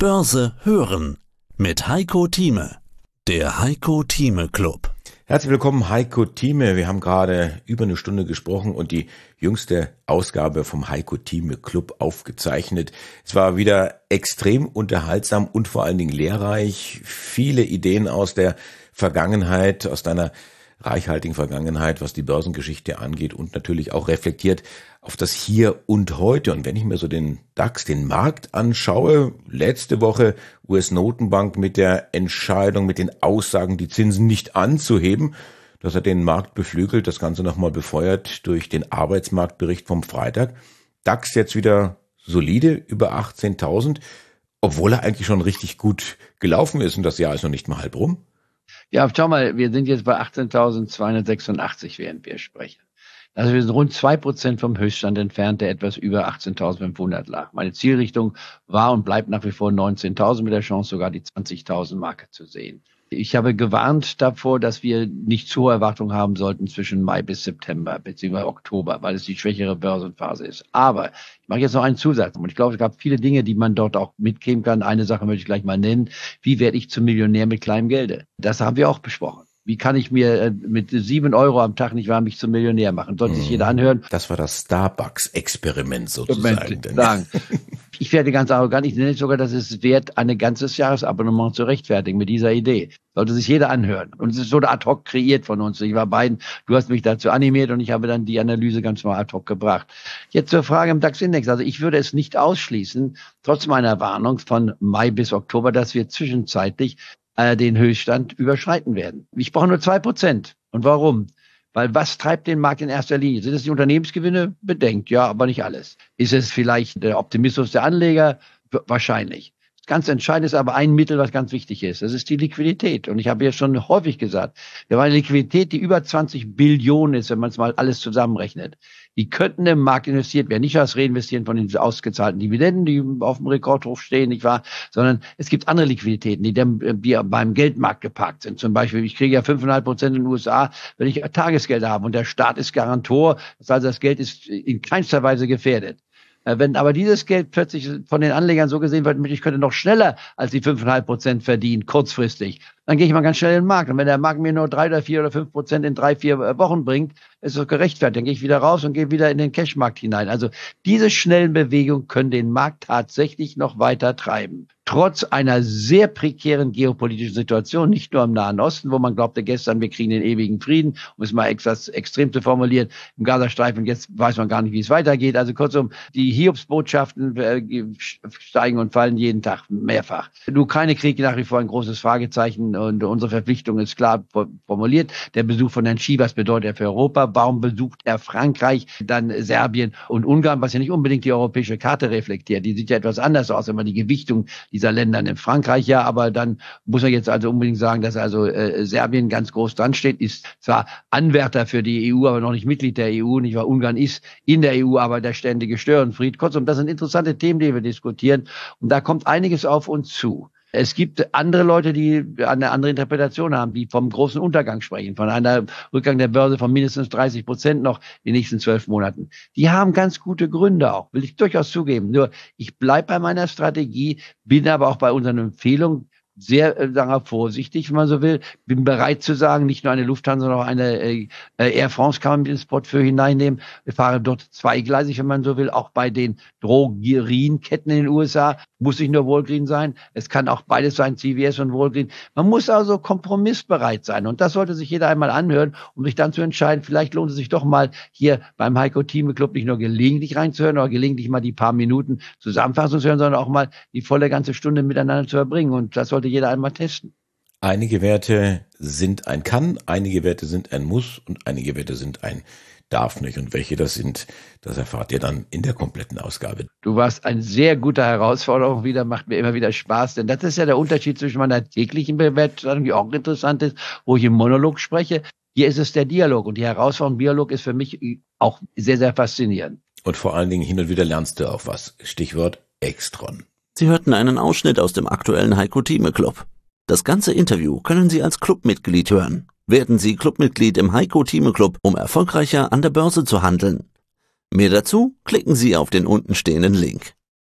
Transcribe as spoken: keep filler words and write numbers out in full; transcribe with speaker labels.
Speaker 1: Börse hören mit Heiko Thieme, der Heiko Thieme Club.
Speaker 2: Herzlich willkommen, Heiko Thieme. Wir haben gerade über eine Stunde gesprochen und die jüngste Ausgabe vom Heiko Thieme Club aufgezeichnet. Es war wieder extrem unterhaltsam und vor allen Dingen lehrreich. Viele Ideen aus der Vergangenheit, aus deiner reichhaltigen Vergangenheit, was die Börsengeschichte angeht und natürlich auch reflektiert auf das Hier und Heute. Und wenn ich mir so den DAX, den Markt anschaue, letzte Woche U S-Notenbank mit der Entscheidung, mit den Aussagen, die Zinsen nicht anzuheben, das hat den Markt beflügelt, das Ganze nochmal befeuert durch den Arbeitsmarktbericht vom Freitag. DAX jetzt wieder solide, über achtzehntausend, obwohl er eigentlich schon richtig gut gelaufen ist und das Jahr ist noch nicht mal halb rum.
Speaker 3: Ja, schau mal, wir sind jetzt bei achtzehntausendzweihundertsechsundachtzig, während wir sprechen. Also wir sind rund zwei Prozent vom Höchststand entfernt, der etwas über achtzehntausendfünfhundert lag. Meine Zielrichtung war und bleibt nach wie vor neunzehntausend, mit der Chance sogar die zwanzigtausend Marke zu sehen. Ich habe gewarnt davor, dass wir nicht zu hohe Erwartungen haben sollten zwischen Mai bis September bzw. Oktober, weil es die schwächere Börsenphase ist. Aber ich mache jetzt noch einen Zusatz. Und ich glaube, es gab viele Dinge, die man dort auch mitgeben kann. Eine Sache möchte ich gleich mal nennen. Wie werde ich zum Millionär mit kleinem Gelde? Das haben wir auch besprochen. Wie kann ich mir mit sieben Euro am Tag nicht wahr mich zum Millionär machen? Sollte sich jeder anhören.
Speaker 2: Das war das Starbucks-Experiment sozusagen.
Speaker 3: Sagen. Ich werde ganz arrogant, ich nenne sogar, dass es wert, ein ganzes Jahresabonnement zu rechtfertigen mit dieser Idee. Sollte sich jeder anhören. Und es ist so ad hoc kreiert von uns. Ich war beiden, du hast mich dazu animiert und ich habe dann die Analyse ganz mal ad hoc gebracht. Jetzt zur Frage im DAX-Index. Also ich würde es nicht ausschließen, trotz meiner Warnung von Mai bis Oktober, dass wir zwischenzeitlich äh, den Höchststand überschreiten werden. Ich brauche nur zwei Prozent. Und warum? Weil was treibt den Markt in erster Linie? Sind es die Unternehmensgewinne? Bedenkt, ja, aber nicht alles. Ist es vielleicht der Optimismus der Anleger? Wahrscheinlich. Ganz entscheidend ist aber ein Mittel, was ganz wichtig ist. Das ist die Liquidität. Und ich habe ja schon häufig gesagt, wir haben eine Liquidität, die über zwanzig Billionen ist, wenn man es mal alles zusammenrechnet. Die könnten im Markt investiert werden. Nicht das Reinvestieren von den ausgezahlten Dividenden, die auf dem Rekordhoch stehen, nicht wahr? Sondern es gibt andere Liquiditäten, die, dann, die beim Geldmarkt geparkt sind. Zum Beispiel, ich kriege ja fünf Komma fünf Prozent in den U S A, wenn ich Tagesgeld habe und der Staat ist Garantor. Das heißt, das Geld ist in keinster Weise gefährdet. Wenn aber dieses Geld plötzlich von den Anlegern so gesehen wird, ich könnte noch schneller als die fünf Komma fünf Prozent verdienen, kurzfristig, dann gehe ich mal ganz schnell in den Markt. Und wenn der Markt mir nur drei oder vier oder fünf Prozent in drei, vier Wochen bringt, ist es gerechtfertigt. Dann gehe ich wieder raus und gehe wieder in den Cashmarkt hinein. Also diese schnellen Bewegungen können den Markt tatsächlich noch weiter treiben. Trotz einer sehr prekären geopolitischen Situation, nicht nur im Nahen Osten, wo man glaubte gestern, wir kriegen den ewigen Frieden, um es mal etwas extrem zu formulieren, im Gazastreifen, jetzt weiß man gar nicht, wie es weitergeht. Also kurzum, die Hiobsbotschaften äh, steigen und fallen jeden Tag mehrfach. Der Ukraine-Krieg nach wie vor ein großes Fragezeichen und unsere Verpflichtung ist klar formuliert. Der Besuch von Herrn Xi, was bedeutet er für Europa? Warum besucht er Frankreich, dann Serbien und Ungarn, was ja nicht unbedingt die europäische Karte reflektiert? Die sieht ja etwas anders aus, wenn man die Gewichtung dieser Länder in Frankreich, ja, aber dann muss er jetzt also unbedingt sagen, dass also äh, Serbien ganz groß dran steht, ist zwar Anwärter für die E U, aber noch nicht Mitglied der E U, nicht wahr? Ungarn ist in der E U, aber der ständige Störenfried. Kurzum, das sind interessante Themen, die wir diskutieren und da kommt einiges auf uns zu. Es gibt andere Leute, die eine andere Interpretation haben, die vom großen Untergang sprechen, von einer Rückgang der Börse von mindestens dreißig Prozent noch in den nächsten zwölf Monaten. Die haben ganz gute Gründe auch, will ich durchaus zugeben. Nur ich bleibe bei meiner Strategie, bin aber auch bei unseren Empfehlungen sehr äh, sagen wir, vorsichtig, wenn man so will. Bin bereit zu sagen, nicht nur eine Lufthansa, sondern auch eine äh, Air France kann man mit ins Portfolio hineinnehmen. Wir fahren dort zweigleisig, wenn man so will. Auch bei den Drogerieketten in den U S A muss nicht nur Walgreens sein. Es kann auch beides sein, C V S und Walgreens. Man muss also kompromissbereit sein. Und das sollte sich jeder einmal anhören, um sich dann zu entscheiden, vielleicht lohnt es sich doch mal hier beim Heiko Thieme Club nicht nur gelegentlich reinzuhören oder gelegentlich mal die paar Minuten Zusammenfassung zu hören, sondern auch mal die volle ganze Stunde miteinander zu verbringen. Und das sollte jeder einmal testen.
Speaker 2: Einige Werte sind ein Kann, einige Werte sind ein Muss und einige Werte sind ein Darf nicht. Und welche das sind, das erfahrt ihr dann in der kompletten Ausgabe.
Speaker 3: Du warst ein sehr guter Herausforderung wieder, macht mir immer wieder Spaß, denn das ist ja der Unterschied zwischen meiner täglichen Bewertung, die auch interessant ist, wo ich im Monolog spreche. Hier ist es der Dialog und die Herausforderung im Dialog ist für mich auch sehr, sehr faszinierend.
Speaker 2: Und vor allen Dingen hin und wieder lernst du auch was. Stichwort Extron.
Speaker 1: Sie hörten einen Ausschnitt aus dem aktuellen Heiko Thieme Club. Das ganze Interview können Sie als Clubmitglied hören. Werden Sie Clubmitglied im Heiko Thieme Club, um erfolgreicher an der Börse zu handeln. Mehr dazu klicken Sie auf den untenstehenden Link.